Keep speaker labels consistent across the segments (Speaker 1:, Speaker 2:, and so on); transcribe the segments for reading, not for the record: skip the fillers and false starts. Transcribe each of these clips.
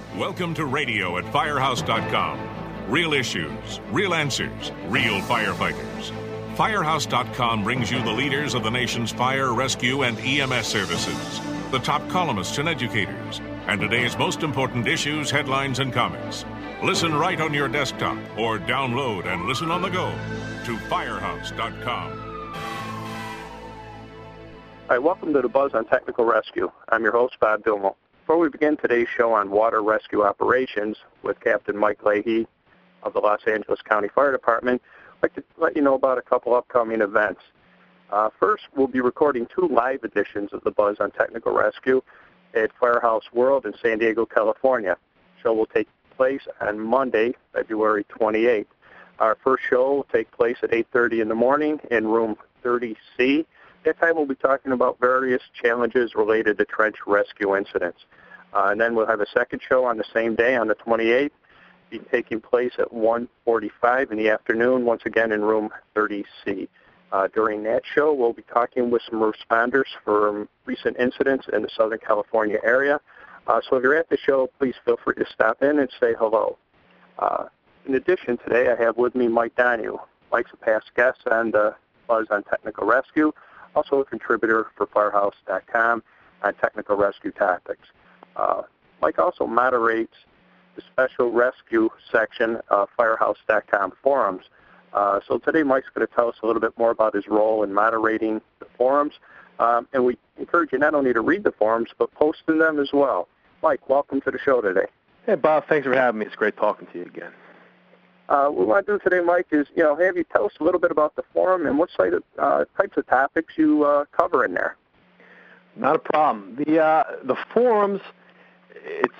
Speaker 1: Welcome to radio at firehouse.com. Real issues, real answers, real firefighters. Firehouse.com brings you the leaders of the nation's fire, rescue, and EMS services, the top columnists and educators, and today's most important issues, headlines, and comments. Listen right on your desktop or download and listen on the go to firehouse.com.
Speaker 2: Hi, welcome to the Buzz on Technical Rescue. I'm your host, Bob Dummel. Before we begin today's show on water rescue operations with Captain Mike Leahy of the Los Angeles County Fire Department, I'd like to let you know about a couple upcoming events. First, we'll be recording 2 live editions of the Buzz on Technical Rescue at Firehouse World in San Diego, California. The show will take place on Monday, February 28th. Our first show will take place at 8:30 in the morning in room 30C. That time we'll be talking about various challenges related to trench rescue incidents. And then we'll have a second show on the same day on the 28th, be taking place at 1:45 in the afternoon, once again in room 30C. During that show, we'll be talking with some responders for recent incidents in the Southern California area. So if you're at the show, please feel free to stop in and say hello. In addition, today I have with me Mike Donahue. Mike's a past guest on the Buzz on Technical Rescue, also a contributor for Firehouse.com on technical rescue topics. Mike also moderates the special rescue section of Firehouse.com forums. So today Mike's going to tell us a little bit more about his role in moderating the forums. And we encourage you not only to read the forums, but post in them as well. Mike, welcome to the show today.
Speaker 3: Hey, Bob, thanks for having me. It's great talking to you again.
Speaker 2: What we want to do today, Mike, is have you tell us a little bit about the forum and what types of topics you cover in there.
Speaker 3: Not a problem. The forums, it's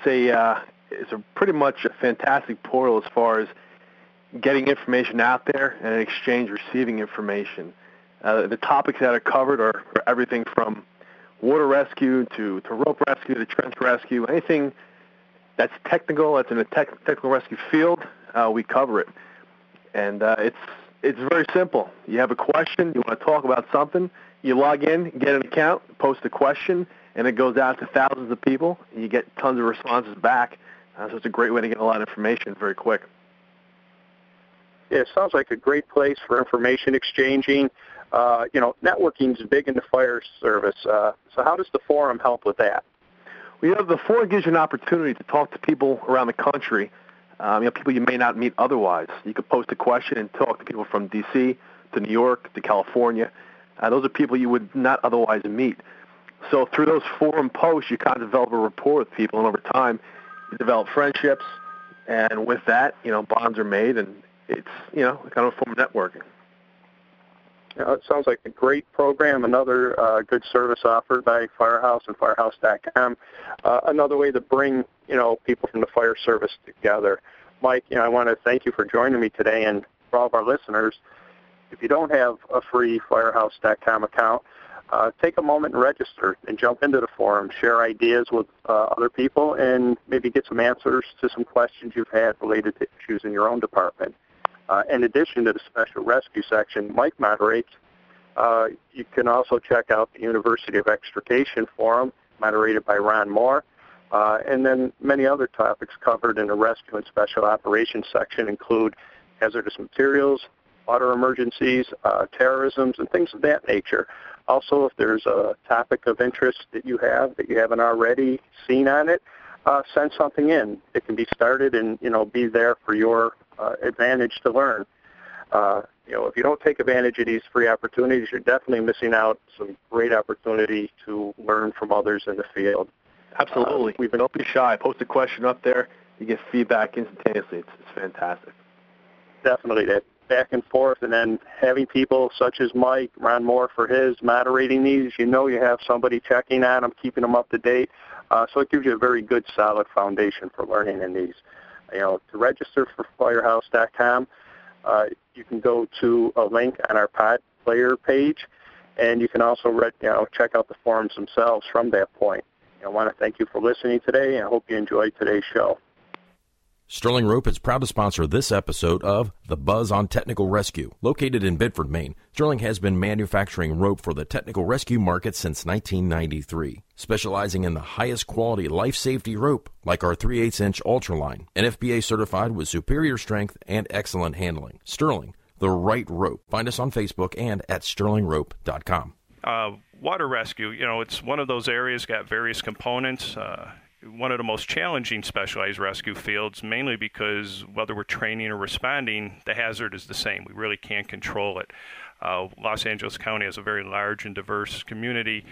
Speaker 3: a pretty much a fantastic portal as far as getting information out there and in exchange receiving information. The topics that are covered are everything from water rescue to rope rescue to trench rescue. Anything that's technical, that's in the technical rescue field, we cover it. And it's very simple. You have a question, you want to talk about something, you log in, get an account, post a question, and it goes out to thousands of people, and you get tons of responses back. So it's a great way to get a lot of information very quick.
Speaker 2: Yeah, it sounds like a great place for information exchanging. Networking is big in the fire service. So how does the forum help with that?
Speaker 3: Well, the forum gives you an opportunity to talk to people around the country, people you may not meet otherwise. You could post a question and talk to people from D.C. to New York to California. Those are people you would not otherwise meet. So through those forum posts, you kind of develop a rapport with people, and over time, you develop friendships, and with that, bonds are made, and it's, kind of a form of networking.
Speaker 2: It sounds like a great program, another good service offered by Firehouse and Firehouse.com, another way to bring, people from the fire service together. Mike, I want to thank you for joining me today, and for all of our listeners, if you don't have a free Firehouse.com account, take a moment and register and jump into the forum, share ideas with other people, and maybe get some answers to some questions you've had related to issues in your own department. In addition to the special rescue section Mike moderates, you can also check out the University of Extrication forum, moderated by Ron Moore, and then many other topics covered in the rescue and special operations section include hazardous materials, water emergencies, terrorism, and things of that nature. Also, if there's a topic of interest that you haven't already seen on it, send something in. It can be started and, be there for your advantage to learn. If you don't take advantage of these free opportunities, you're definitely missing out some great opportunity to learn from others in the field.
Speaker 3: Absolutely. Don't be shy. Post a question up there. You get feedback instantaneously. It's fantastic.
Speaker 2: Definitely. That back and forth, and then having people such as Mike, Ron Moore for his, moderating these, you have somebody checking on them, keeping them up to date. So it gives you a very good, solid foundation for learning in these. To register for Firehouse.com, you can go to a link on our pod player page, and you can also check out the forums themselves from that point. I want to thank you for listening today, and I hope you enjoyed today's show.
Speaker 4: Sterling Rope is proud to sponsor this episode of The Buzz on Technical Rescue. Located in Bedford, Maine, Sterling has been manufacturing rope for the technical rescue market since 1993, specializing in the highest quality life safety rope, like our 3/8-inch Ultraline, NFPA certified with superior strength and excellent handling. Sterling, the right rope. Find us on Facebook and at sterlingrope.com.
Speaker 5: Water rescue, it's one of those areas, got various components. One of the most challenging specialized rescue fields, mainly because whether we're training or responding, the hazard is the same. We really can't control it. Los Angeles County has a very large and diverse community.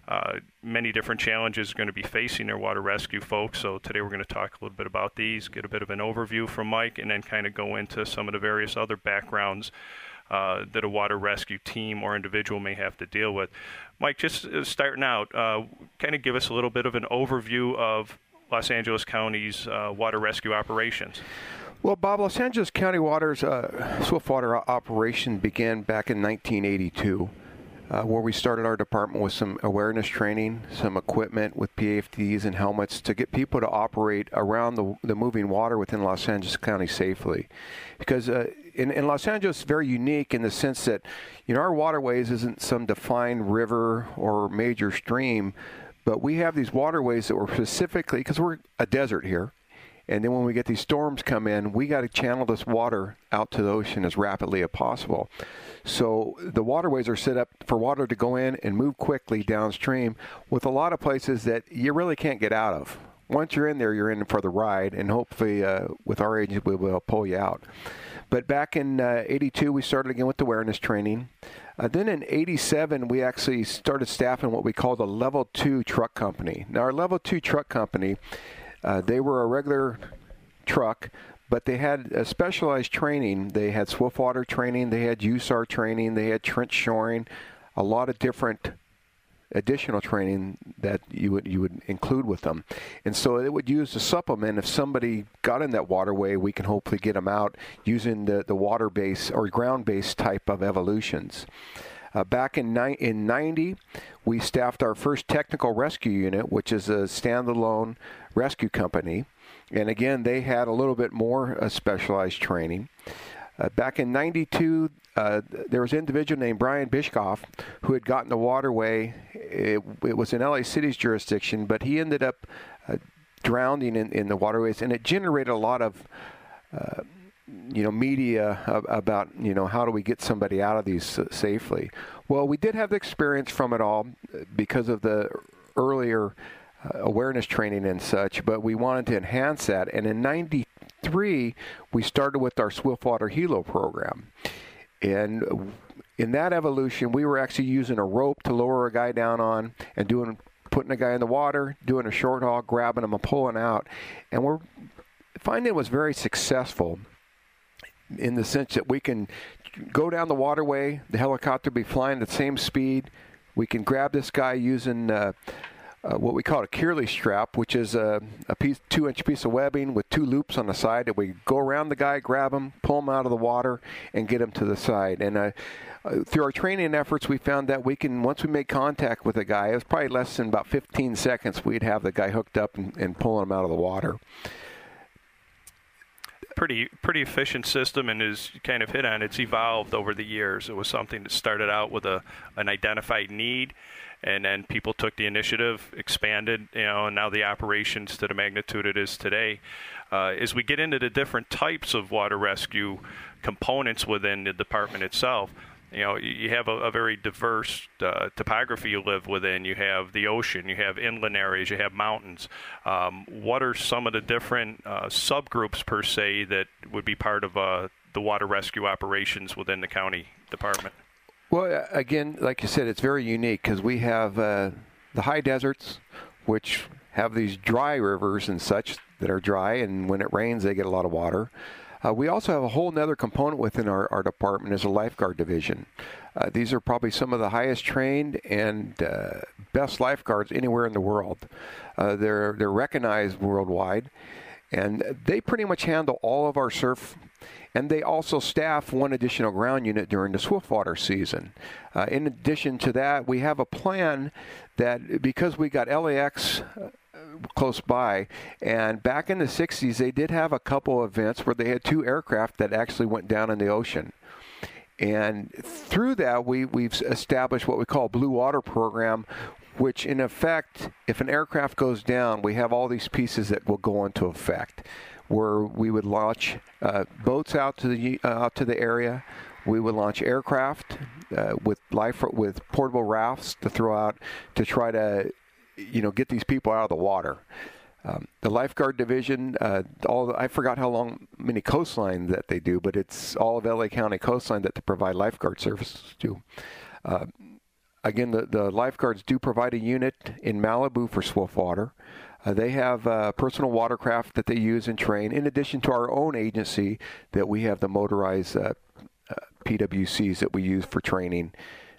Speaker 5: Many different challenges are going to be facing their water rescue folks. So today we're going to talk a little bit about these, get a bit of an overview from Mike, and then kind of go into some of the various other backgrounds that a water rescue team or individual may have to deal with. Mike, just starting out, kind of give us a little bit of an overview of Los Angeles County's water rescue operations.
Speaker 6: Well, Bob, Los Angeles County Water's swiftwater operation began back in 1982, where we started our department with some awareness training, some equipment with PFDs and helmets to get people to operate around the moving water within Los Angeles County safely. Because in Los Angeles, it's very unique in the sense that, our waterways isn't some defined river or major stream, but we have these waterways that were specifically, because we're a desert here, and then when we get these storms come in, we got to channel this water out to the ocean as rapidly as possible. So the waterways are set up for water to go in and move quickly downstream with a lot of places that you really can't get out of. Once you're in there, you're in for the ride, and hopefully with our agency, we will pull you out. But back in 82, we started again with awareness training. Then in 87, we actually started staffing what we call the Level 2 truck company. Now, our Level 2 truck company, they were a regular truck, but they had a specialized training. They had swiftwater training, they had USAR training, they had trench shoring, a lot of different additional training that you would include with them. And so it would use a supplement. If somebody got in that waterway, we can hopefully get them out using the water-based or ground-based type of evolutions. Back in 90, we staffed our first technical rescue unit, which is a standalone rescue company. And again, they had a little bit more specialized training. Back in 92, there was an individual named Brian Bishkoff who had gotten the waterway. It was in LA City's jurisdiction, but he ended up drowning in the waterways, and it generated a lot of media about, how do we get somebody out of these safely. Well, we did have the experience from it all because of the earlier awareness training and such, but we wanted to enhance that. And in 93, we started with our Swiftwater Helo program. And in that evolution, we were actually using a rope to lower a guy down on and putting a guy in the water, doing a short haul, grabbing him and pulling out. And we're finding it was very successful in the sense that we can go down the waterway, the helicopter be flying at the same speed. We can grab this guy using what we call a Kearley strap, which is a 2-inch piece of webbing with 2 loops on the side that we go around the guy, grab him, pull him out of the water, and get him to the side. And through our training efforts, we found that we can, once we make contact with a guy, it was probably less than about 15 seconds, we'd have the guy hooked up and pulling him out of the water.
Speaker 5: Pretty efficient system, and as you kind of hit on, it's evolved over the years. It was something that started out with an identified need, and then people took the initiative, expanded, and now the operations to the magnitude it is today. As we get into the different types of water rescue components within the department itself, you have a very diverse topography you live within. You have the ocean, you have inland areas, you have mountains. What are some of the different subgroups, per se, that would be part of the water rescue operations within the county department?
Speaker 6: Well, again, like you said, it's very unique because we have the high deserts, which have these dry rivers and such that are dry, and when it rains, they get a lot of water. We also have a whole other component within our department is a lifeguard division. These are probably some of the highest trained and best lifeguards anywhere in the world. They're recognized worldwide, and they pretty much handle all of our surf, and they also staff one additional ground unit during the swiftwater season. In addition to that, we have a plan that because we got LAX close by. And back in the 60s, they did have a couple events where they had 2 aircraft that actually went down in the ocean. And through that, we've established what we call a Blue Water Program, which in effect, if an aircraft goes down, we have all these pieces that will go into effect, where we would launch boats out to the area. We would launch aircraft with portable rafts to throw out to try to, get these people out of the water. The lifeguard division, I forgot many coastlines that they do, but it's all of LA County coastline that they provide lifeguard services to. Again, the lifeguards do provide a unit in Malibu for Swiftwater. They have personal watercraft that they use and train, in addition to our own agency that we have the motorized PWCs that we use for training.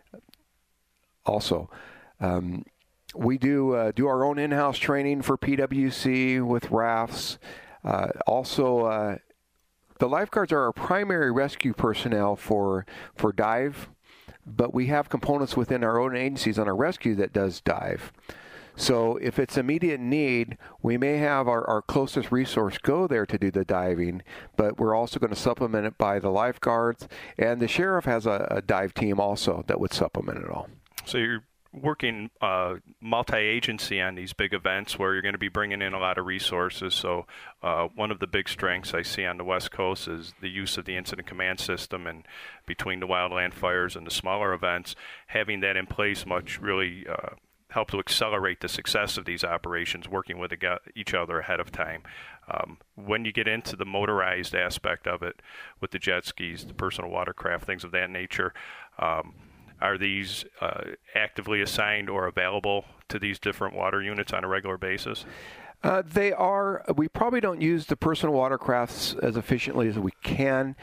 Speaker 6: Also, we do our own in-house training for PWC with rafts. The lifeguards are our primary rescue personnel for dive, but we have components within our own agencies on our rescue that does dive. So if it's immediate need, we may have our closest resource go there to do the diving, but we're also going to supplement it by the lifeguards, and the sheriff has a dive team also that would supplement it all.
Speaker 5: So you're working multi-agency on these big events where you're going to be bringing in a lot of resources. So one of the big strengths I see on the West Coast is the use of the incident command system, and between the wildland fires and the smaller events, having that in place really help to accelerate the success of these operations, working with each other ahead of time. When you get into the motorized aspect of it with the jet skis, the personal watercraft, things of that nature, are these actively assigned or available to these different water units on a regular basis?
Speaker 6: They are. We probably don't use the personal watercrafts as efficiently as we can,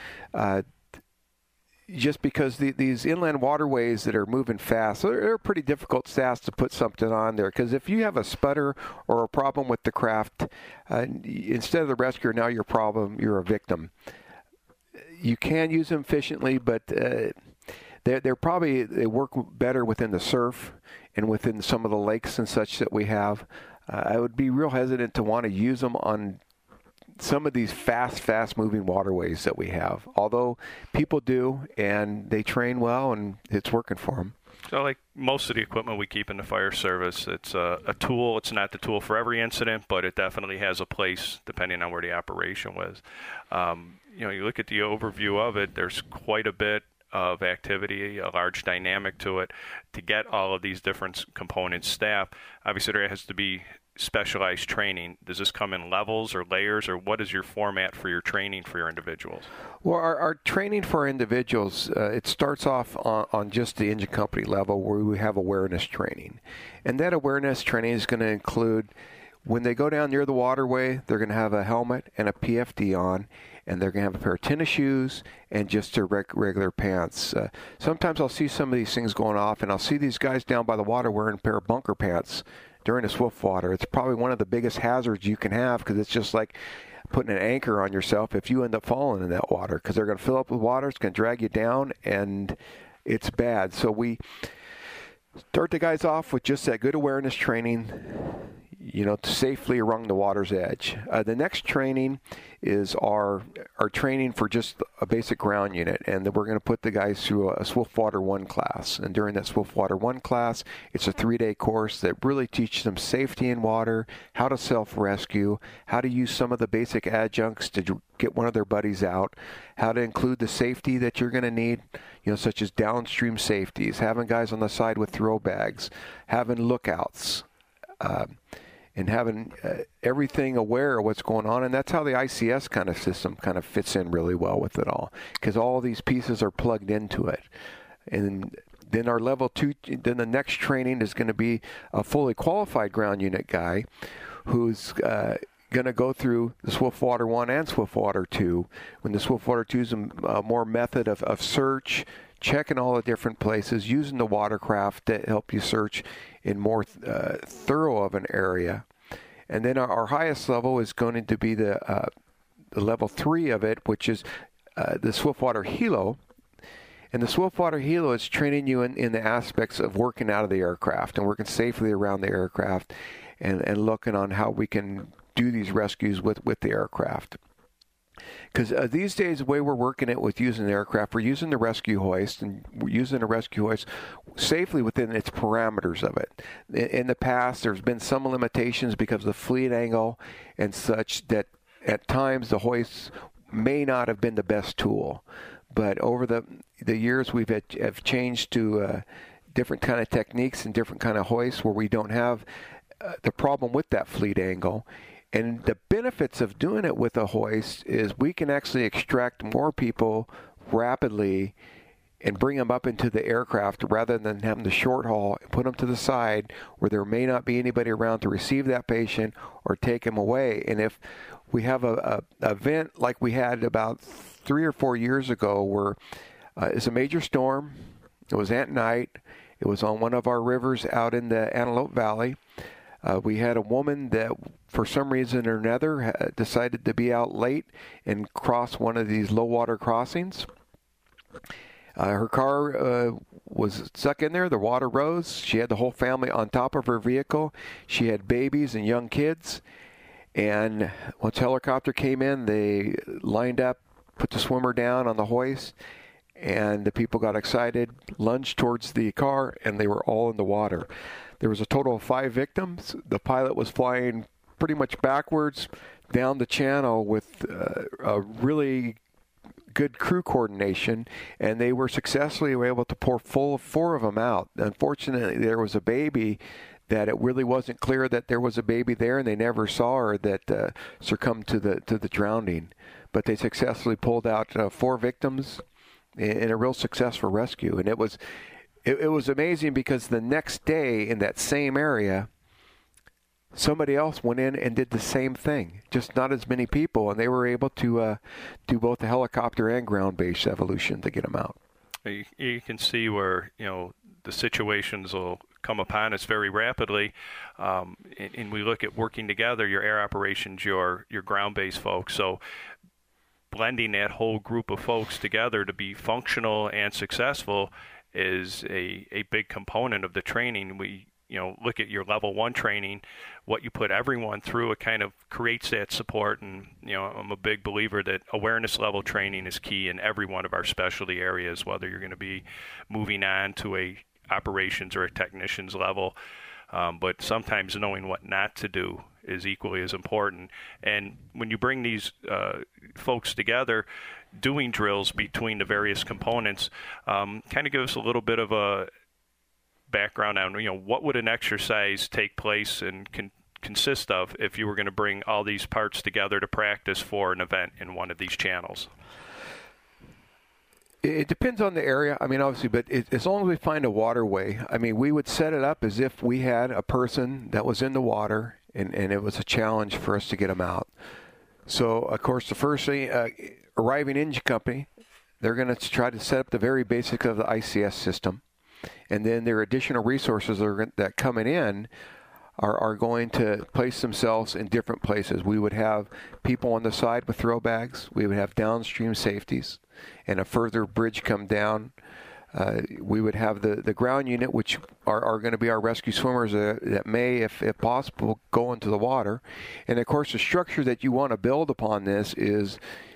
Speaker 6: just because these inland waterways that are moving fast, they're pretty difficult tasks to put something on there. Because if you have a sputter or a problem with the craft, instead of the rescuer, now you're a victim. You can use them efficiently, but they work better within the surf and within some of the lakes and such that we have. I would be real hesitant to want to use them on some of these fast moving waterways that we have. Although people do, and they train well, and it's working for them.
Speaker 5: So like most of the equipment we keep in the fire service, it's a tool. It's not the tool for every incident, but it definitely has a place depending on where the operation was. You look at the overview of it, there's quite a bit of activity, a large dynamic to it. To get all of these different components staffed, obviously there has to be specialized training. Does this come in levels or layers, or what is your format for your training for your individuals?
Speaker 6: Well, our training for our individuals, it starts off on just the engine company level, where we have awareness training. And that awareness training is going to include, when they go down near the waterway, they're going to have a helmet and a PFD on, and they're going to have a pair of tennis shoes and just their regular pants. Sometimes I'll see some of these things going off, and I'll see these guys down by the water wearing a pair of bunker pants during the swift water. It's probably one of the biggest hazards you can have, because it's just like putting an anchor on yourself if you end up falling in that water, because they're going to fill up with water, it's going to drag you down, and it's bad. So we start the guys off with just that good awareness training, safely along the water's edge. The next training is our training for just a basic ground unit, and then we're going to put the guys through a Swiftwater 1 class. And during that Swiftwater 1 class, it's a 3-day course that really teaches them safety in water, how to self-rescue, how to use some of the basic adjuncts to get one of their buddies out, how to include the safety that you're going to need, such as downstream safeties, having guys on the side with throw bags, having lookouts, and having everything aware of what's going on. And that's how the ICS kind of system kind of fits in really well with it all, because all these pieces are plugged into it. And then our level 2, then the next training is going to be a fully qualified ground unit guy who's going to go through the Swiftwater 1 and Swiftwater 2. When the Swiftwater 2 is a more method of search, checking all the different places, using the watercraft to help you search in more thorough of an area. And then our highest level is going to be the level 3 of it, which is the Swiftwater Helo. And the Swiftwater Helo is training you in the aspects of working out of the aircraft and working safely around the aircraft. and looking on how we can do these rescues with the aircraft. Because these days, the way we're working it with using the aircraft, we're using the rescue hoist, and we're using the rescue hoist safely within its parameters of it. In the past, there's been some limitations because of the fleet angle and such that at times the hoists may not have been the best tool. But over the years, have changed to different kind of techniques and different kind of hoists where we don't have the problem with that fleet angle. And the benefits of doing it with a hoist is we can actually extract more people rapidly and bring them up into the aircraft rather than having to short haul and put them to the side where there may not be anybody around to receive that patient or take him away. And if we have a event like we had about 3 or 4 years ago where it's a major storm, it was at night, it was on one of our rivers out in the Antelope Valley. We had a woman that, for some reason or another, decided to be out late and cross one of these low water crossings. Her car was stuck in there. The water rose. She had the whole family on top of her vehicle. She had babies and young kids. And once the helicopter came in, they lined up, put the swimmer down on the hoist, and the people got excited, lunged towards the car, and they were all in the water. There was a total of 5 victims. The pilot was flying pretty much backwards down the channel with a really good crew coordination, and they were successfully able to pour 4 of them out. Unfortunately, there was a baby that it really wasn't clear that there was a baby there, and they never saw her that succumbed to the drowning. But they successfully pulled out 4 victims in a real successful rescue, and it was amazing because the next day in that same area, somebody else went in and did the same thing, just not as many people, and they were able to do both the helicopter and ground-based evolution to get them out.
Speaker 5: You can see where the situations will come upon us very rapidly, and we look at working together, your air operations, your ground-based folks. So blending that whole group of folks together to be functional and successful is a big component of the training. We look at your level 1 training, what you put everyone through, it kind of creates that support. And I'm a big believer that awareness level training is key in every one of our specialty areas, whether you're going to be moving on to a operations or a technician's level. But sometimes knowing what not to do is equally as important. And when you bring these folks together, doing drills between the various components, kind of give us a little bit of a background on what would an exercise take place and consist of if you were going to bring all these parts together to practice for an event in one of these channels.
Speaker 6: It depends on the area. I mean, obviously, but as long as we find a waterway, I mean, we would set it up as if we had a person that was in the water, and it was a challenge for us to get them out. So, of course, the first thing, arriving engine company, they're going to try to set up the very basics of the ICS system. And then their additional resources that coming in are going to place themselves in different places. We would have people on the side with throw bags. We would have downstream safeties and a further bridge come down. We would have the ground unit, which are going to be our rescue swimmers that may, if possible, go into the water. And, of course, the structure that you want to build upon this is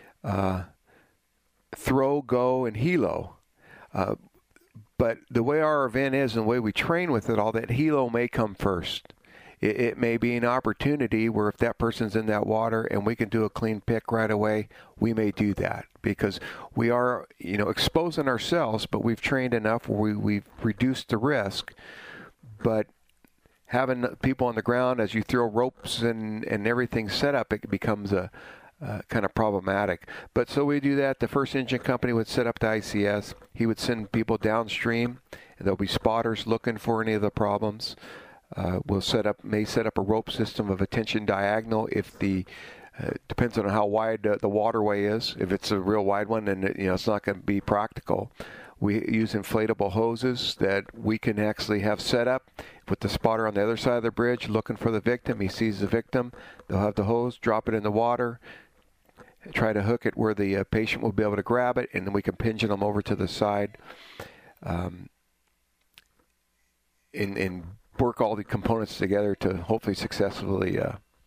Speaker 6: throw, go, and helo. But the way our event is and the way we train with it all, that helo may come first. It may be an opportunity where if that person's in that water and we can do a clean pick right away, we may do that because we are, exposing ourselves, but we've trained enough where we've reduced the risk. But having people on the ground as you throw ropes and everything set up, it becomes kind of problematic. But so we do that. The first engine company would set up the ICS. He would send people downstream, and there'll be spotters looking for any of the problems. We'll set up a rope system of a tension diagonal if depends on how wide the waterway is. If it's a real wide one, then it's not going to be practical. We use inflatable hoses that we can actually have set up. Put the spotter on the other side of the bridge looking for the victim. He sees the victim. They'll have the hose, drop it in the water, try to hook it where the patient will be able to grab it, and then we can pendulum them over to the side. In work all the components together to hopefully successfully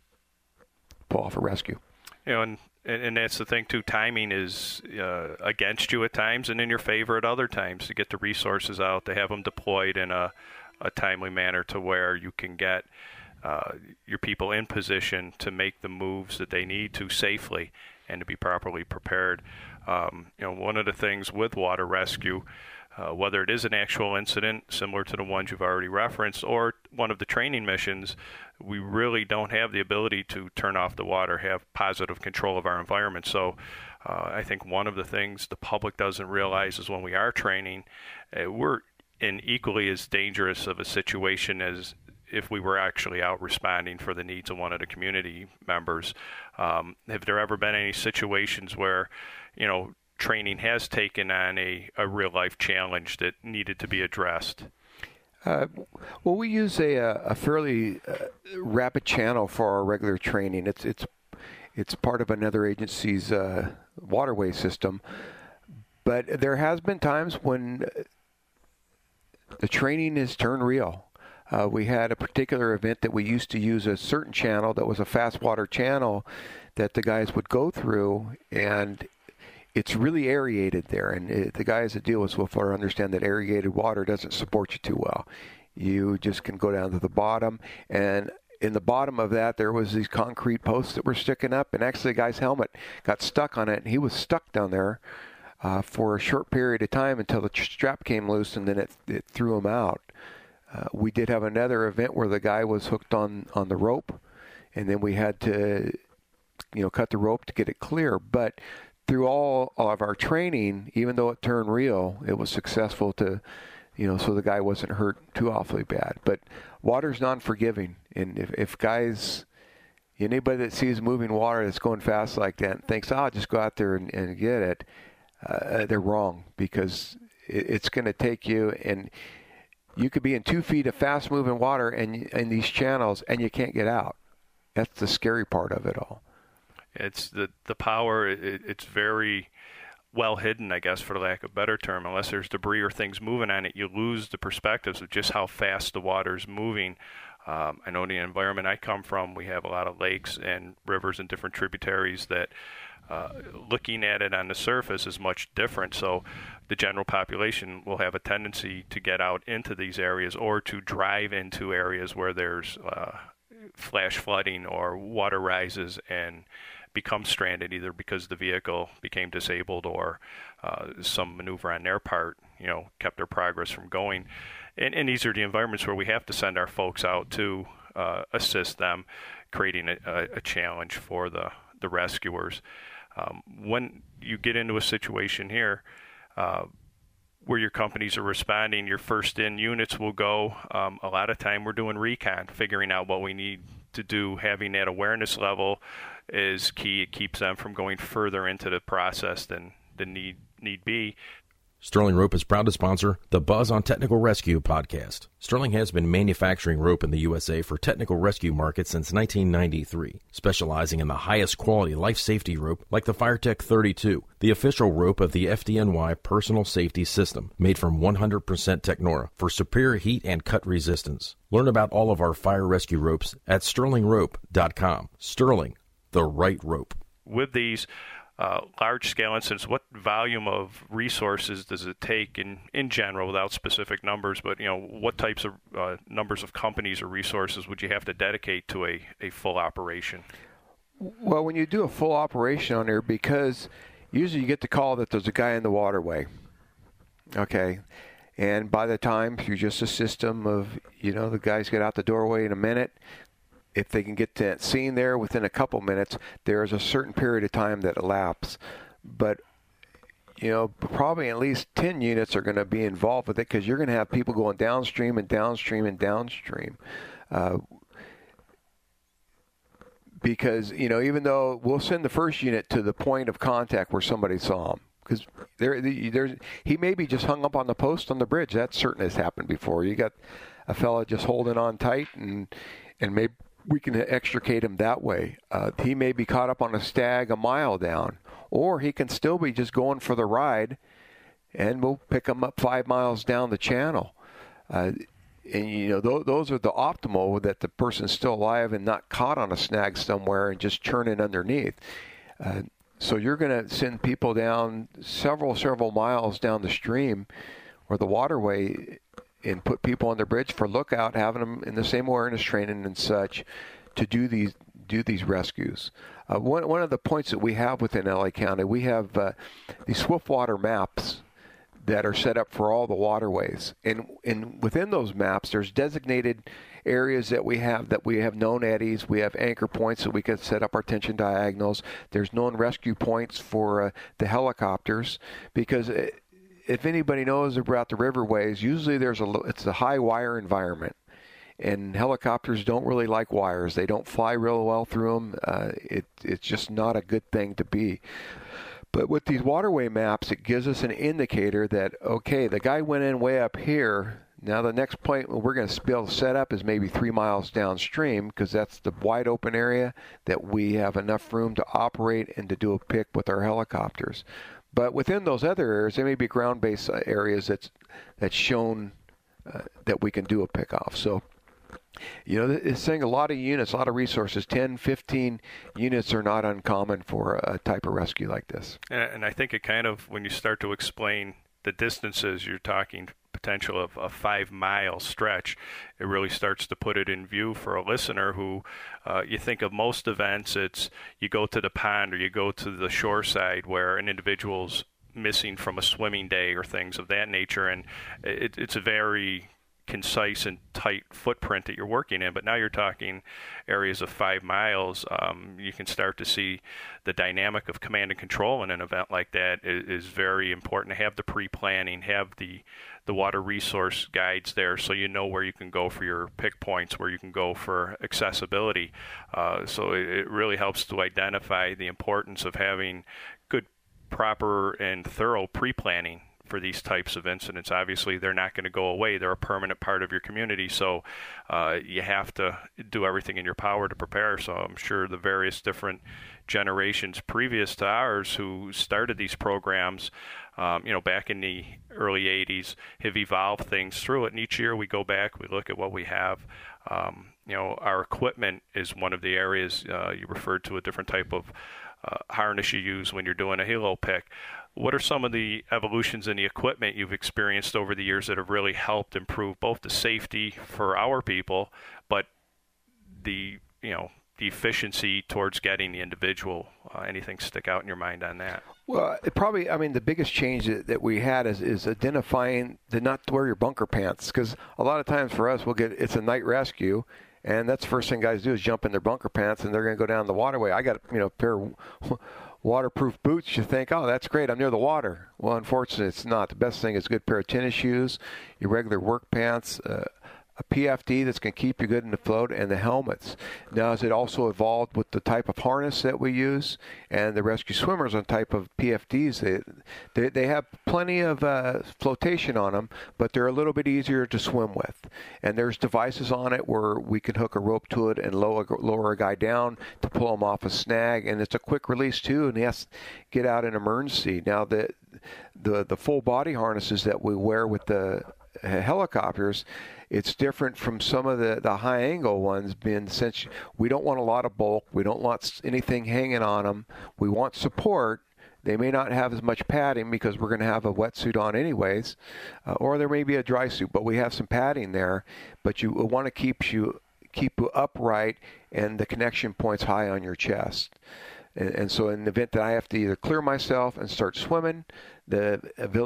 Speaker 6: pull off a rescue.
Speaker 5: And that's the thing too. Timing is against you at times, and in your favor at other times. To get the resources out, to have them deployed in a timely manner, to where you can get your people in position to make the moves that they need to safely and to be properly prepared. One of the things with water rescue, whether it is an actual incident similar to the ones you've already referenced or one of the training missions, we really don't have the ability to turn off the water, have positive control of our environment. So I think one of the things the public doesn't realize is when we are training, we're in equally as dangerous of a situation as if we were actually out responding for the needs of one of the community members. Have there ever been any situations where, training has taken on a real-life challenge that needed to be addressed?
Speaker 6: Well, we use a fairly rapid channel for our regular training. It's part of another agency's waterway system. But there has been times when the training has turned real. We had a particular event that we used to use a certain channel that was a fast water channel that the guys would go through, and it's really aerated there. And the guys that deal with swiftwater understand that aerated water doesn't support you too well. You just can go down to the bottom, and in the bottom of that there was these concrete posts that were sticking up, and actually the guy's helmet got stuck on it, and he was stuck down there for a short period of time until the strap came loose, and then it threw him out. We did have another event where the guy was hooked on the rope, and then we had to, cut the rope to get it clear. But through all of our training, even though it turned real, it was successful to, so the guy wasn't hurt too awfully bad. But water's non-forgiving, and if guys, anybody that sees moving water that's going fast like that and thinks, I'll just go out there and get it, they're wrong, because it's going to take you, and you could be in 2 feet of fast-moving water in these channels, and you can't get out. That's the scary part of it all.
Speaker 5: It's the power. It's very well hidden, I guess, for the lack of a better term. Unless there's debris or things moving on it, you lose the perspectives of just how fast the water's moving. I know in the environment I come from, we have a lot of lakes and rivers and different tributaries that looking at it on the surface is much different. So the general population will have a tendency to get out into these areas or to drive into areas where there's flash flooding or water rises and become stranded, either because the vehicle became disabled or some maneuver on their part, kept their progress from going. And these are the environments where we have to send our folks out to assist them, creating a challenge for the rescuers. When you get into a situation here where your companies are responding, your first in units will go. A lot of time we're doing recon, figuring out what we need to do. Having that awareness level is key. It keeps them from going further into the process than need be.
Speaker 4: Sterling Rope is proud to sponsor the Buzz on Technical Rescue podcast. Sterling has been manufacturing rope in the USA for technical rescue markets since 1993, specializing in the highest quality life safety rope like the FireTech 32, the official rope of the FDNY personal safety system, made from 100% Technora for superior heat and cut resistance. Learn about all of our fire rescue ropes at sterlingrope.com. Sterling, the right rope.
Speaker 5: With these large-scale incidents, what volume of resources does it take in general, without specific numbers, but what types of numbers of companies or resources would you have to dedicate to a full operation?
Speaker 6: Well, when you do a full operation on there, because usually you get the call that there's a guy in the waterway, okay, and by the time through just a system of, the guys get out the doorway in a minute, if they can get to that scene there within a couple minutes, there is a certain period of time that elapses. But, probably at least 10 units are going to be involved with it, because you're going to have people going downstream and downstream and downstream. Because, even though we'll send the first unit to the point of contact where somebody saw him, because he may be just hung up on the post on the bridge. That certainly has happened before. You got a fella just holding on tight, and maybe we can extricate him that way. He may be caught up on a stag a mile down, or he can still be just going for the ride, and we'll pick him up 5 miles down the channel. those are the optimal, that the person's still alive and not caught on a snag somewhere and just churning underneath. So you're going to send people down several miles down the stream or the waterway and put people on the bridge for lookout, having them in the same awareness training and such to do these rescues. One of the points that we have within LA County, we have these swiftwater maps that are set up for all the waterways. And within those maps, there's designated areas that we have known eddies. We have anchor points that we can set up our tension diagonals. There's known rescue points for the helicopters, because if anybody knows about the riverways, usually it's a high wire environment. And helicopters don't really like wires. They don't fly real well through them. It's just not a good thing to be. But with these waterway maps, it gives us an indicator that, okay, the guy went in way up here. Now the next point we're going to be able to set up is maybe 3 miles downstream, because that's the wide open area that we have enough room to operate and to do a pick with our helicopters. But within those other areas, there may be ground-based areas that's shown that we can do a pick-off. So, it's saying a lot of units, a lot of resources, 10, 15 units are not uncommon for a type of rescue like this.
Speaker 5: And I think it kind of, when you start to explain the distances, you're talking potential of a 5-mile stretch, it really starts to put it in view for a listener who, you think of most events, it's you go to the pond or you go to the shore side where an individual's missing from a swimming day or things of that nature, and it's a very concise and tight footprint that you're working in. But now you're talking areas of 5 miles. You can start to see the dynamic of command and control in an event like that is very important to have the pre-planning, have the water resource guides there so you know where you can go for your pick points, where you can go for accessibility. So it really helps to identify the importance of having good, proper, and thorough pre-planning for these types of incidents. Obviously, they're not going to go away. They're a permanent part of your community, so you have to do everything in your power to prepare. So I'm sure the various different generations previous to ours who started these programs, back in the early 80s, have evolved things through it. And each year we go back, we look at what we have. Our equipment is one of the areas. You referred to a different type of harness you use when you're doing a helo pick. What are some of the evolutions in the equipment you've experienced over the years that have really helped improve both the safety for our people, but the efficiency towards getting the individual? Anything stick out in your mind on that?
Speaker 6: Well, the biggest change that we had is identifying to not wear your bunker pants, because a lot of times for us, it's a night rescue, and that's the first thing guys do is jump in their bunker pants, and they're going to go down the waterway. I got a pair of waterproof boots. You think, oh, that's great, I'm near the water. Well, unfortunately, it's not. The best thing is a good pair of tennis shoes, your regular work pants, a PFD that's going to keep you good in the float, and the helmets. Now, as it also evolved with the type of harness that we use and the rescue swimmers on type of PFDs, they have plenty of flotation on them, but they're a little bit easier to swim with. And there's devices on it where we can hook a rope to it and lower a guy down to pull him off a snag, and it's a quick release too, and he has to get out in emergency. Now, the full body harnesses that we wear with the helicopters, it's different from some of the high angle ones, since we don't want a lot of bulk, we don't want anything hanging on them, we want support. They may not have as much padding because we're going to have a wetsuit on anyways, or there may be a dry suit, but we have some padding there. But you want to keep you upright and the connection points high on your chest. And so in the event that I have to either clear myself and start swimming, the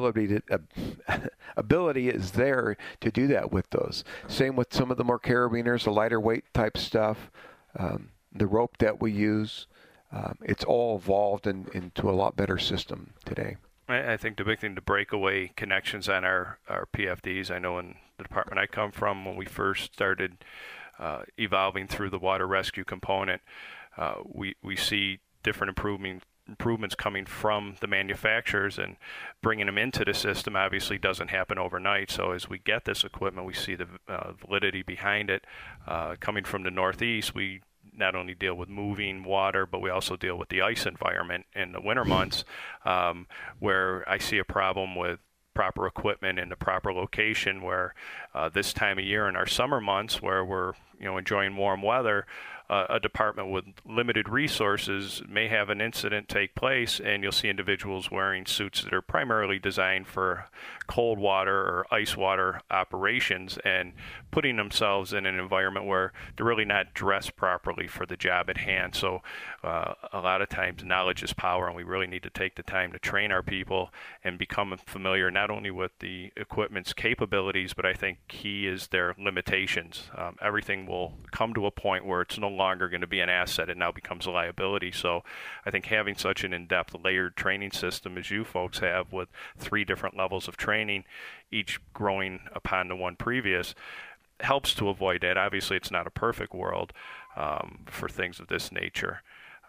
Speaker 6: ability is there to do that with those. Same with some of the more carabiners, the lighter weight type stuff, the rope that we use. It's all evolved into a lot better system today.
Speaker 5: I think the big thing to break away connections on our PFDs. I know in the department I come from, when we first started evolving through the water rescue component, we see different improvements coming from the manufacturers, and bringing them into the system obviously doesn't happen overnight. So as we get this equipment, we see the validity behind it. Coming from the Northeast, we not only deal with moving water, but we also deal with the ice environment in the winter months, where I see a problem with proper equipment in the proper location, where this time of year in our summer months where we're enjoying warm weather, a department with limited resources may have an incident take place, and you'll see individuals wearing suits that are primarily designed for cold water or ice water operations and putting themselves in an environment where they're really not dressed properly for the job at hand. So a lot of times knowledge is power, and we really need to take the time to train our people and become familiar not only with the equipment's capabilities, but I think key is their limitations. Everything will come to a point where it's no longer going to be an asset. It now becomes a liability. So I think having such an in-depth layered training system as you folks have, with 3 different levels of training, each growing upon the one previous, helps to avoid that. Obviously, it's not a perfect world for things of this nature.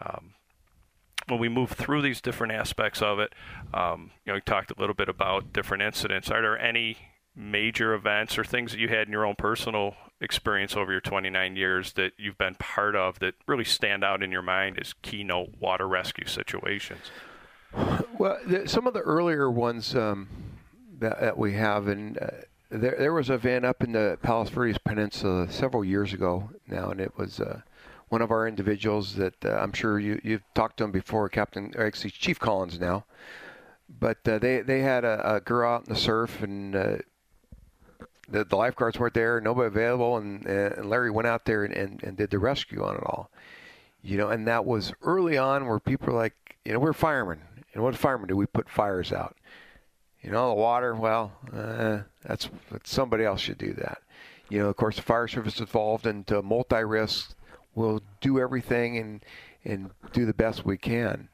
Speaker 5: When we move through these different aspects of it, we talked a little bit about different incidents. Are there any major events or things that you had in your own personal experience over your 29 years that you've been part of that really stand out in your mind as keynote water rescue situations?
Speaker 6: Well, some of the earlier ones that we have, and there was an event up in the Palos Verdes Peninsula several years ago now, and it was one of our individuals that I'm sure you've talked to him before, Chief Collins now, but they had a girl out in the surf, and the lifeguards weren't there, nobody available, and Larry went out there and did the rescue on it all. And that was early on, where people are like, we're firemen, and what firemen do? We put fires out. The water, well, that's somebody else should do that. Of course, the fire service is involved into multi-risk. We'll do everything and do the best we can.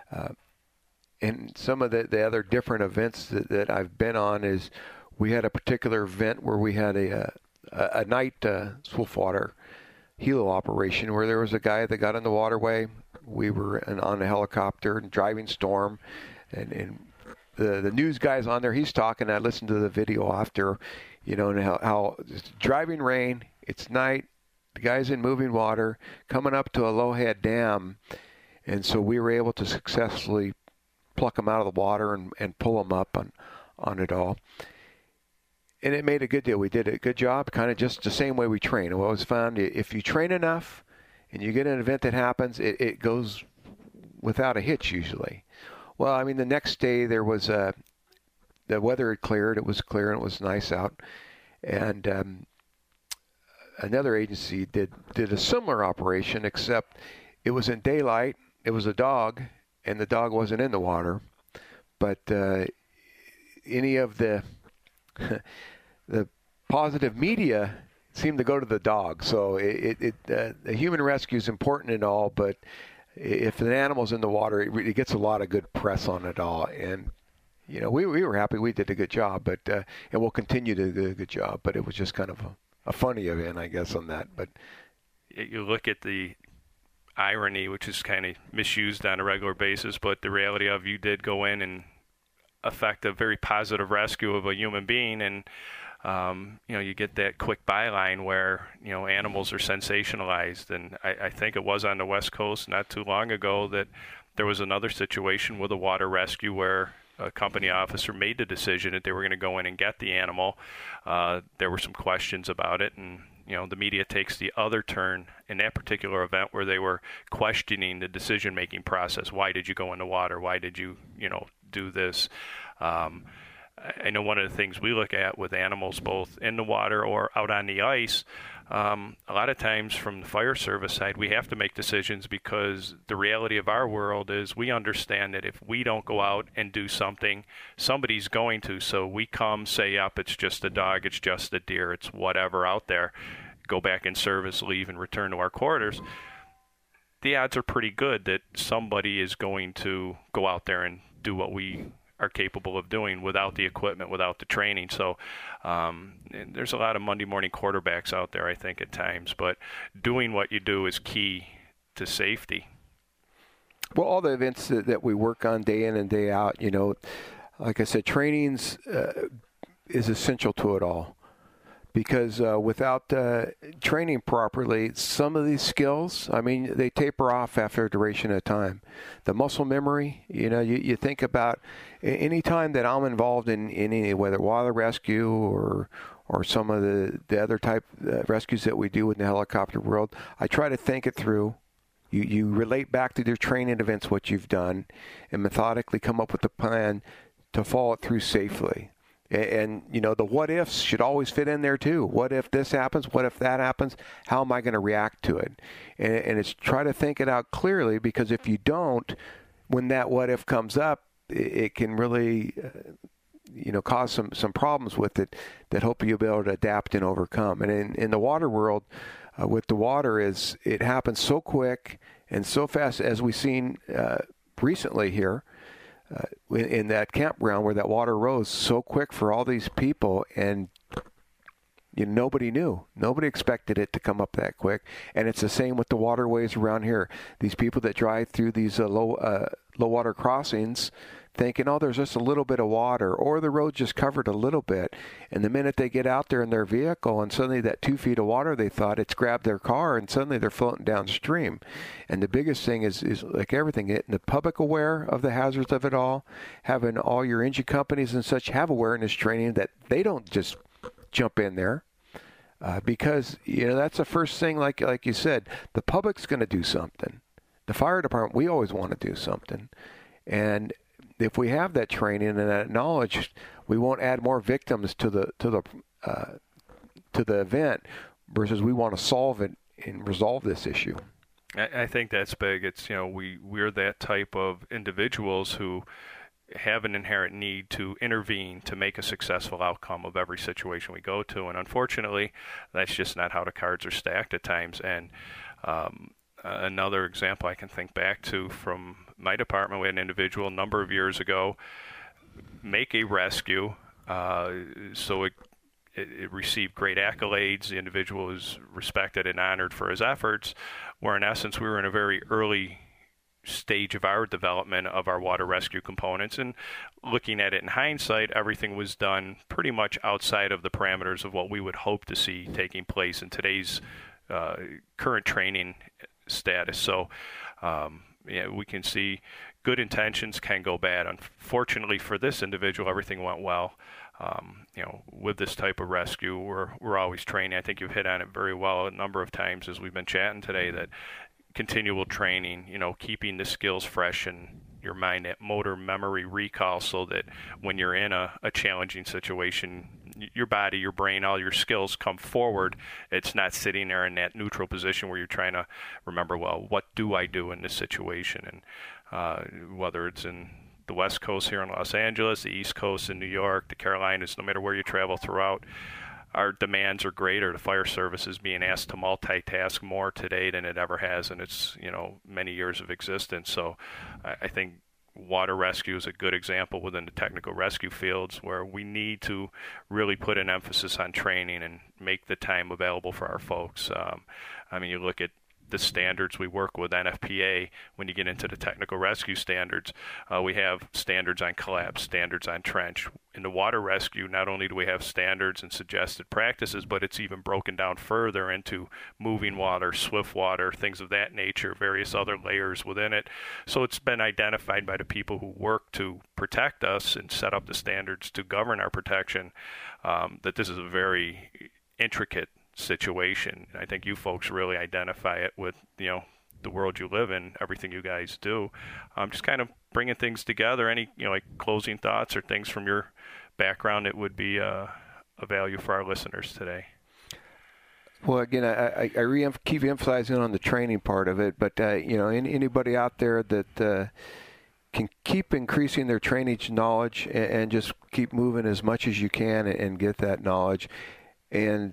Speaker 6: And some of the other different events that I've been on is, we had a particular event where we had a night swiftwater helo operation where there was a guy that got in the waterway. We were on a helicopter and driving storm, and the news guy's on there. He's talking. I listened to the video after, and how it's driving rain. It's night. The guy's in moving water, coming up to a low-head dam, and so we were able to successfully pluck him out of the water and pull him up on it all. And it made a good deal. We did a good job, kind of just the same way we train. I always found if you train enough and you get an event that happens, it goes without a hitch usually. Well, the next day there was the weather had cleared. It was clear and it was nice out. And another agency did a similar operation, except it was in daylight. It was a dog, and the dog wasn't in the water. But any of the positive media seemed to go to the dog. So the human rescue is important and all, but if an animal's in the water, it gets a lot of good press on it all. And we were happy we did a good job, but and we'll continue to do a good job. But it was just kind of a funny event, I guess, on that. But
Speaker 5: you look at the irony, which is kind of misused on a regular basis, but the reality of you did go in and affect a very positive rescue of a human being, and you get that quick byline where animals are sensationalized. And I think it was on the West Coast not too long ago that there was another situation with a water rescue where a company officer made the decision that they were going to go in and get the animal. There were some questions about it, and the media takes the other turn in that particular event where they were questioning the decision-making process. Why did you go in the water? Why did you do this? I know one of the things we look at with animals, both in the water or out on the ice, a lot of times from the fire service side, we have to make decisions because the reality of our world is we understand that if we don't go out and do something, somebody's going to. So we come, say, yep, it's just a dog, it's just a deer, it's whatever out there, go back in service, leave, and return to our quarters. The odds are pretty good that somebody is going to go out there and do what we are capable of doing without the equipment, without the training. So there's a lot of Monday morning quarterbacks out there, I think, at times. But doing what you do is key to safety.
Speaker 6: Well, all the events that we work on day in and day out, like I said, training's is essential to it all. because without training properly, some of these skills, I mean, they taper off after a duration of time. The muscle memory, you think about any time that I'm involved in any, whether water rescue or some of the other type rescues that we do in the helicopter world, I try to think it through. You relate back to your training events what you've done and methodically come up with a plan to follow it through safely. And the what ifs should always fit in there too. What if this happens? What if that happens? How am I going to react to it? And it's try to think it out clearly, because if you don't, when that what if comes up, it can really cause some problems with it that hopefully you'll be able to adapt and overcome. And in the water world, with the water, it happens so quick and so fast, as we've seen recently here. In that campground where that water rose so quick for all these people, and nobody knew. Nobody expected it to come up that quick. And it's the same with the waterways around here. These people that drive through these low water crossings thinking, oh, there's just a little bit of water, or the road just covered a little bit. And the minute they get out there in their vehicle and suddenly that 2 feet of water, they thought it's grabbed their car, and suddenly they're floating downstream. And the biggest thing is like everything, getting the public aware of the hazards of it all, having all your engine companies and such have awareness training that they don't just jump in there. Because, that's the first thing, like you said, the public's going to do something. The fire department, we always want to do something. And if we have that training and that knowledge, we won't add more victims to the event, versus we want to solve it and resolve this issue.
Speaker 5: I think that's big. It's we're that type of individuals who have an inherent need to intervene to make a successful outcome of every situation we go to, and unfortunately, that's just not how the cards are stacked at times. And another example I can think back to from my department, we had an individual a number of years ago make a rescue, so it received great accolades. The individual was respected and honored for his efforts, where in essence we were in a very early stage of our development of our water rescue components, and looking at it in hindsight, everything was done pretty much outside of the parameters of what we would hope to see taking place in today's current training status. So we can see good intentions can go bad. Unfortunately for this individual, everything went well. With this type of rescue, we're always training. I think you've hit on it very well a number of times as we've been chatting today, that continual training, keeping the skills fresh in your mind, that motor memory recall, so that when you're in a challenging situation, your body, your brain, all your skills come forward. It's not sitting there in that neutral position where you're trying to remember, well, what do I do in this situation? And whether it's in the West Coast here in Los Angeles, the East Coast in New York, the Carolinas, no matter where you travel throughout, our demands are greater. The fire service is being asked to multitask more today than it ever has in its many years of existence. So I think water rescue is a good example within the technical rescue fields, where we need to really put an emphasis on training and make the time available for our folks. You look at the standards we work with, NFPA, when you get into the technical rescue standards, we have standards on collapse, standards on trench. In the water rescue, not only do we have standards and suggested practices, but it's even broken down further into moving water, swift water, things of that nature, various other layers within it. So it's been identified by the people who work to protect us and set up the standards to govern our protection, that this is a very intricate situation. I think you folks really identify it with the world you live in, everything you guys do. Just kind of bringing things together. Any closing thoughts or things from your background that would be a value for our listeners today?
Speaker 6: Well, again, I keep emphasizing on the training part of it, but anybody out there that can keep increasing their training knowledge and just keep moving as much as you can and get that knowledge, and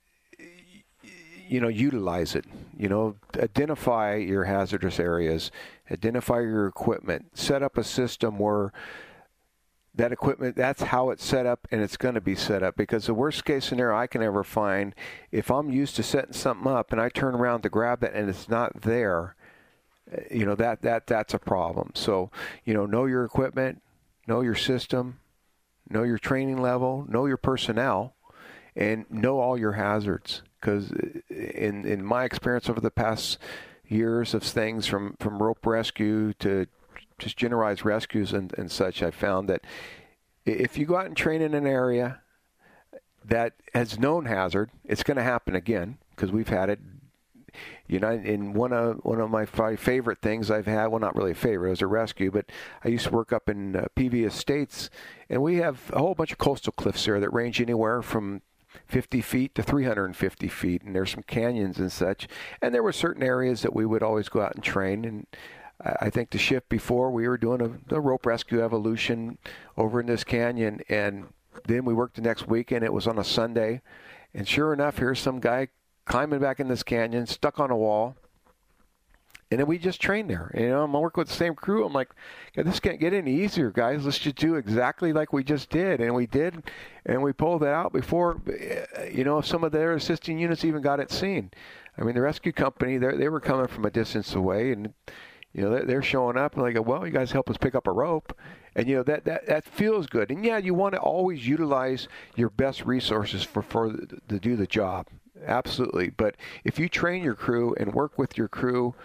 Speaker 6: utilize it. Identify your hazardous areas, identify your equipment, set up a system where that equipment, that's how it's set up, and it's going to be set up. Because the worst case scenario I can ever find, if I'm used to setting something up and I turn around to grab it and it's not there, that's a problem. So, know your equipment, know your system, know your training level, know your personnel, and know all your hazards. Because in my experience over the past years of things from rope rescue to just generalized rescues and such, I found that if you go out and train in an area that has known hazard, it's going to happen again, because we've had it. You know, in one of my favorite things I've had, well, not really a favorite, it was a rescue, but I used to work up in PV Estates, and we have a whole bunch of coastal cliffs there that range anywhere from 50 feet to 350 feet, and there's some canyons and such. And there were certain areas that we would always go out and train. And I think the shift before, we were doing a rope rescue evolution over in this canyon, and then we worked the next weekend. It was on a Sunday, and sure enough, here's some guy climbing back in this canyon, stuck on a wall. And then we just trained there. You know, I'm working with the same crew. I'm like, this can't get any easier, guys. Let's just do exactly like we just did. And we did, and we pulled it out before, you know, some of their assisting units even got it seen. I mean, the rescue company, they were coming from a distance away, and, you know, they're showing up, and they go, well, you guys help us pick up a rope. And, you know, that feels good. And, yeah, you want to always utilize your best resources to do the job. Absolutely. But if you train your crew and work with your crew,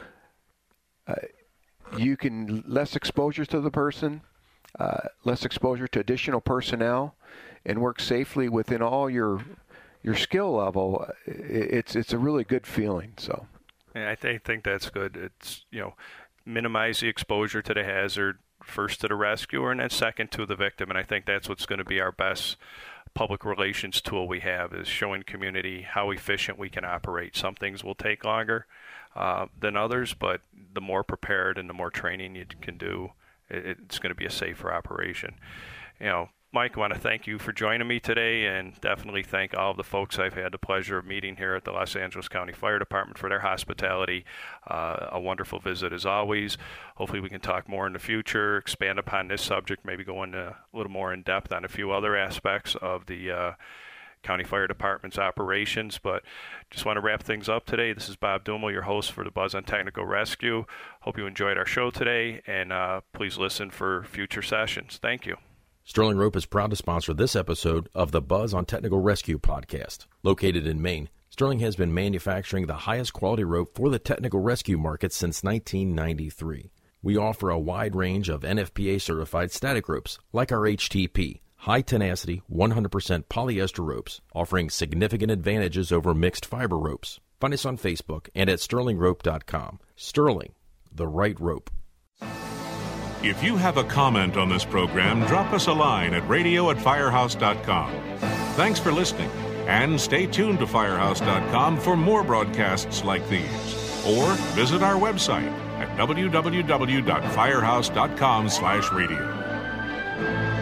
Speaker 6: you can less exposure to the person, less exposure to additional personnel, and work safely within all your skill level. It's a really good feeling. So,
Speaker 5: and I think that's good. It's, you know, minimize the exposure to the hazard, first to the rescuer, and then second to the victim. And I think that's what's going to be our best public relations tool we have, is showing community how efficient we can operate. Some things will take longer than others, but the more prepared and the more training you can do, it's going to be a safer operation. You know, Mike, I want to thank you for joining me today, and definitely thank all of the folks I've had the pleasure of meeting here at the Los Angeles County Fire Department for their hospitality. A wonderful visit as always. Hopefully we can talk more in the future, expand upon this subject, maybe go into a little more in depth on a few other aspects of the County Fire Department's operations. But just want to wrap things up today. This is Bob Dummel, your host for the Buzz on Technical Rescue. Hope you enjoyed our show today, and please listen for future sessions. Thank you.
Speaker 4: Sterling Rope is proud to sponsor this episode of the Buzz on Technical Rescue podcast. Located in Maine, Sterling has been manufacturing the highest quality rope for the technical rescue market since 1993. We offer a wide range of NFPA certified static ropes like our HTP, high tenacity 100% polyester ropes, offering significant advantages over mixed fiber ropes. Find us on Facebook and at sterlingrope.com. Sterling, the right rope.
Speaker 1: If you have a comment on this program, drop us a line at radio@firehouse.com. Thanks for listening, and stay tuned to firehouse.com for more broadcasts like these. Or visit our website at www.firehouse.com/radio.